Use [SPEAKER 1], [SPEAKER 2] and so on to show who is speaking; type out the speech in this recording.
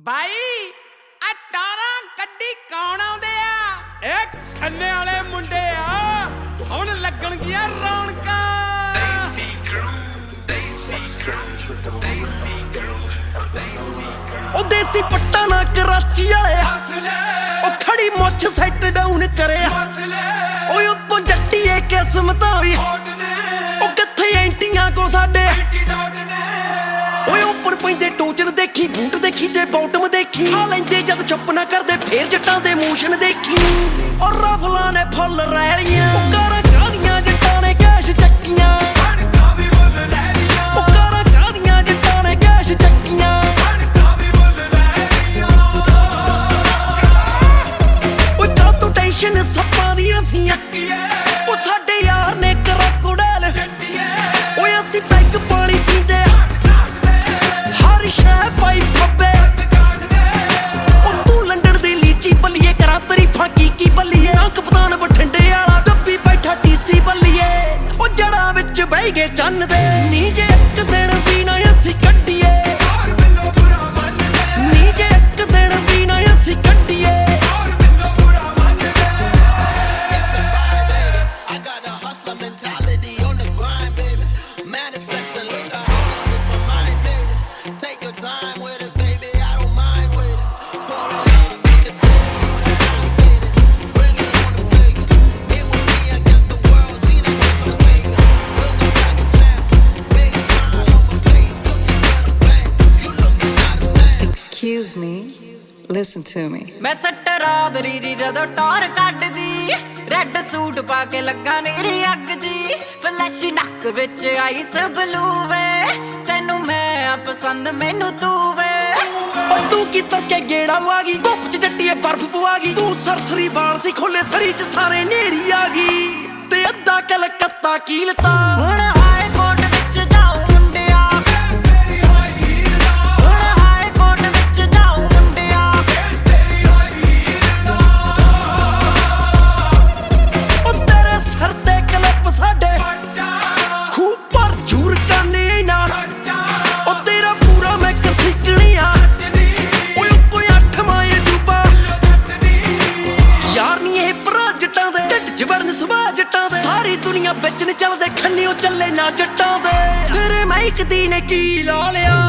[SPEAKER 1] ਬਾਈ ਆ ਟਾਰਾਂ ਕੱਢੀ ਕੌਣ ਆਉਂਦੇ ਆ? ਇਹ ਖੰਨੇ ਵਾਲੇ ਮੁੰਡੇ ਆ, ਹੁਣ ਲੱਗਣਗੀਆਂ ਰੌਣਕਾਂ।
[SPEAKER 2] ਉਹ ਦੇਸੀ ਪੱਟਾ ਨਾ ਕਰਾਚੀ ਵਾਲੇ ਉਹ ਖੜੀ ਮੁੱਛ ਸੈੱਟ ਡਾਊਨ ਕਰਿਆ ਓਏ ਉੱਤੋਂ ਜੱਟੀਏ ਕਿਸਮਤਾਂ ਵੀ ਉਹ ਕਿੱਥੇ ਐਂਟੀਆਂ ਕੋ ਸਾਡੇ ਓਏ ਉੱਪਰ ਪੈਂਦੇ ਟੋਚਨ ਦੇਖੀ ਬੂਟ ਦੇਖੀ ਤੇ ਬੌਟਮ ਦੇਖੀ ਖਾ ਲੈਂਦੇ ਜਦ ਚੁੱਪ ਨਾ ਕਰਦੇ ਫੇਰ ਜੱਟਾਂ ਦੇ ਮੋਸ਼ਨ ਦੇਖੀ ਔਰ ਰਫਲਾਂ ਨੇ ਫੁੱਲ ਰੈਲੀਆਂ ਉਹ ਕਾਰਾਂ ਕਾਦੀਆਂ ਜੱਟਾਂ ਨੇ ਕੈਸ਼ ਚੱਕੀਆਂ
[SPEAKER 1] ਸੜਕਾਂ ਵੀ ਮੁੱਲ ਲੈ ਲੀਆਂ
[SPEAKER 2] ਉਹ ਕਾਰਾਂ ਕਾਦੀਆਂ ਜੱਟਾਂ ਨੇ ਕੈਸ਼ ਚੱਕੀਆਂ
[SPEAKER 1] ਸੜਕਾਂ ਵੀ ਮੁੱਲ ਲੈ ਲੀਆਂ
[SPEAKER 2] ਓਏ ਕਾਹਤੋਂ ਟੈਨਸ਼ਨ ਸੱਪਾਂ ਦੀ ਅਸੀਂ ਉਹ ਸਾਡੇ ਯਾਰ ਨੇ ਕਰੋਕੋਡਾਈਲ ਓਏ ਅਸੀਂ ਪੈਗ ਪਾਣੀ ਪੀਂਦੇ ਹਰ ਸ਼ੈ ਪਾਈ ਫੱਬੇ ਉਹ ਤੂੰ ਲੰਡਨ ਦੀ ਲੀਚੀ ਬੱਲੀਏ ਕਰਾਂ ਤਰੀਫਾਂ ਕੀ ਬੱਲੀਏ ਨਾ ਕਪਤਾਨ ਬਠਿੰਡੇ ਵਾਲਾ ਡੱਬੀ ਬੈਠਾ ਟੀਸੀ ਬੱਲੀਏ ਉਹ ਜੜਾਂ ਵਿੱਚ ਬਹਿ ਗਏ ਚੰਨ ਦੇ ਨੀ ਜੇ ਇੱਕ ਦਿਨ ਵੀ ਨਾ ਅਸੀਂ ਕੱਢੀਏ ਨੀ ਜੇ ਇੱਕ ਦਿਨ ਵੀ ਨਾ ਅਸੀਂ ਕੱਢੀਏ
[SPEAKER 3] mentality on the grind, baby. Manifesting, look, I hold it's my mind, baby. Take your time with it, baby. I don't mind with it. Pour it up, make it get it. Bring it on the plate. It was me against the world. Seen it once I was making. Look, I'm like a champ. Big smile on my face. Took you to the bank. You looking at a man.
[SPEAKER 4] Excuse me, listen to me.
[SPEAKER 5] ਮੈਂ ਸੱਟਰਾ ਬਰੀ ਜੀ ਜਦੋਂ ਟੌਰ ਕੱਢਦੀ red suit ਪਾ ਕੇ ਲੱਗਾ ਨੀਰੀ ਅੱਗ ਜੀ ਫਲੈਸ਼ੀ ਨੱਕ ਵਿੱਚ ਆਈਸ ਬਲੂ ਵੇ ਤੈਨੂੰ ਮੈਂ ਆ ਪਸੰਦ ਮੈਨੂੰ ਤੂੰ ਵੇ
[SPEAKER 2] ਉਹ ਤੂੰ ਕੀ ਤੁਰ ਕੇ ਗੇੜਾ ਆ ਗਈ ਧੁੱਪ ਚ ਜੱਟੀਏ ਬਰਫ਼ ਪਵਾ ਗਈ ਤੂੰ ਸਰਸਰੀ ਬਾਲ ਸੀ ਖੋਲੇ ਸਰੀ ਚ ਸਾਰੇ ਨੇਰੀ ਆ ਗਈ ਤੇ ਅੱਧਾ ਕਲਕੱਤਾ ਕੀਲਤਾ
[SPEAKER 5] ਹੁਣ ਹਾਈ ਕੋਰਟ ਵਿੱਚ ਜਾਓ ਮੁੰਡਿਆ ਹੁਣ ਹਾਈ ਕੋਰਟ ਵਿੱਚ ਜਾਓ ਮੁੰਡਿਆ
[SPEAKER 2] ਉਹ ਤੇਰੇ ਸਰ ਤੇ ਕਲਿੱਪ ਸਾਡੇ ਖੂਬ ਪਰ ਜੂਰ ਕਰਨੇ ਨਾ ਉਹ ਤੇਰਾ ਪੂਰਾ ਮੈਂ ਕਸਿਕਣੀ ਆ ਓਏ ਕੋਈ ਅੱਠ ਮਾਏ ਜੂਬਾ ਯਾਰ ਨੀ ਇਹ ਭਰਾ ਜੱਟਾਂ ਦੇ ਢਿੱਡ ਚ ਵੜਨ ਸੁਭਾ ਜੱਟਾਂ ਦੇ ਸਾਰੀ ਦੁਨੀਆ ਵਿੱਚ ਨੀ ਚੱਲਦੇ ਖੰਨੀ ਉਹ ਚੱਲੇ ਨਾ ਜੱਟਾਂ ਦੇ ਤੇਰੇ ਮਾਈਕ ਦੀ ਨੇ ਕੀ ਲਾ ਲਿਆ